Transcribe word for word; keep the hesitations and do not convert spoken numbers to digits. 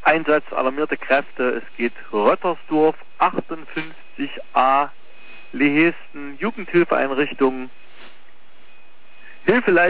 Einsatz alarmierte Kräfte. Es geht Röttersdorf, achtundfünfzig a, Lehesten, Jugendhilfeeinrichtung. Hilfeleistung